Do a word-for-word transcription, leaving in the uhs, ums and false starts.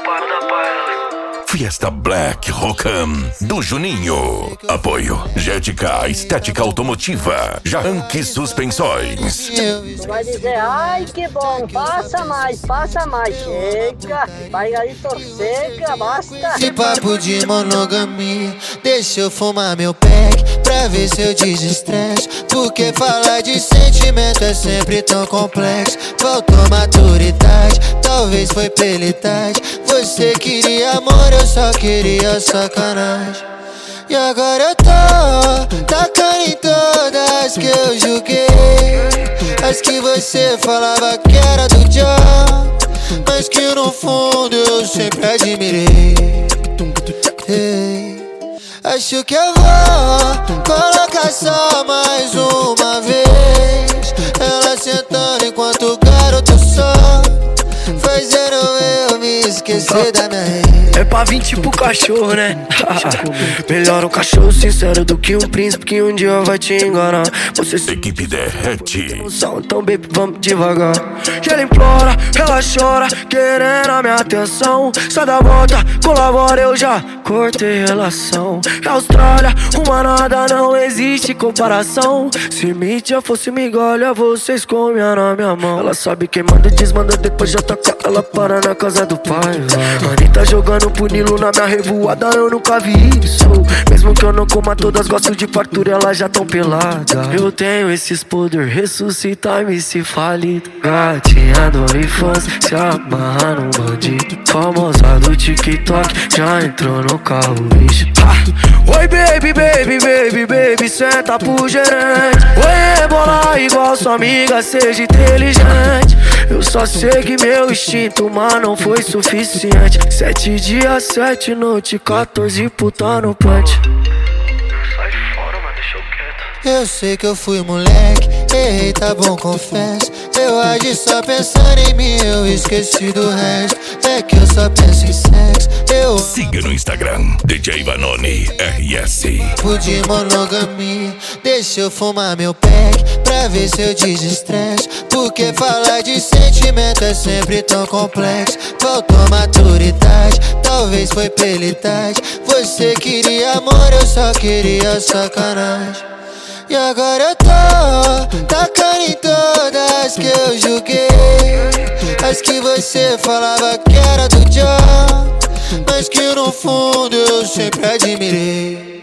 Fiesta Black Rocam do Juninho. Apoio Jetica Estética Automotiva, Janque Suspensões. Vai dizer, ai que bom, passa mais, passa mais, chega, barriga seca, basta. De papo de monogamia, deixa eu fumar meu pack pra ver se eu desestresse. Porque falar de sentimento é sempre tão complexo. Faltou maturidade, talvez foi pela idade. Você queria amor, eu só queria sacanagem. E agora eu tô tacando em todas que eu julguei, as que você falava que era do John, mas que no fundo eu sempre admirei. Hey, acho que eu vou colocar só mais uma vez, ela sentando enquanto o garoto só, fazendo eu me esquecer da minha rede. É pra vir tipo cachorro, né? Melhor um cachorro sincero do que um príncipe que um dia vai te enganar. Você se... Equipe derrete. Então baby, vamos devagar. E ela implora, ela chora, querendo a minha atenção. Sai da volta, colabora, eu já cortei relação. É Austrália, uma nada, não existe comparação. Se mídia fosse migalha, vocês comiam na minha mão. Ela sabe quem manda e desmanda, depois já taca, ela para na casa do pai. Anitta jogando punilo na minha revoada, eu nunca vi isso. Mesmo que eu não coma todas, gosto de fartura, elas já tão pelada. Eu tenho esses poder, ressuscitar me se falido. Gatinha do OnlyFans, se amarra num bandido. Famosa do TikTok, já entrou no carro, bicho. Ah. Oi baby, baby, baby, baby, senta pro gerente. Oi bola igual sua amiga, seja inteligente. Eu só segui meu instinto, mas não foi suficiente. Sete dias, sete noites, quatorze puta no punch. Sai fora, mano, deixa eu quieto. Eu sei que eu fui moleque, errei, tá bom, confesso. Eu agi só pensando em mim, eu esqueci do resto. É que eu só penso em sexo. Eu siga no Instagram, D J Vanoni R S. de monogamia, deixa eu fumar meu pack pra ver se eu desestresse. Porque falar de sentimento é sempre tão complexo. Faltou maturidade, talvez foi pela idade. Você queria amor, eu só queria sacanagem. E agora eu tô tacando em todas que eu julguei, as que você falava que era do John, mas que no fundo eu sempre admirei.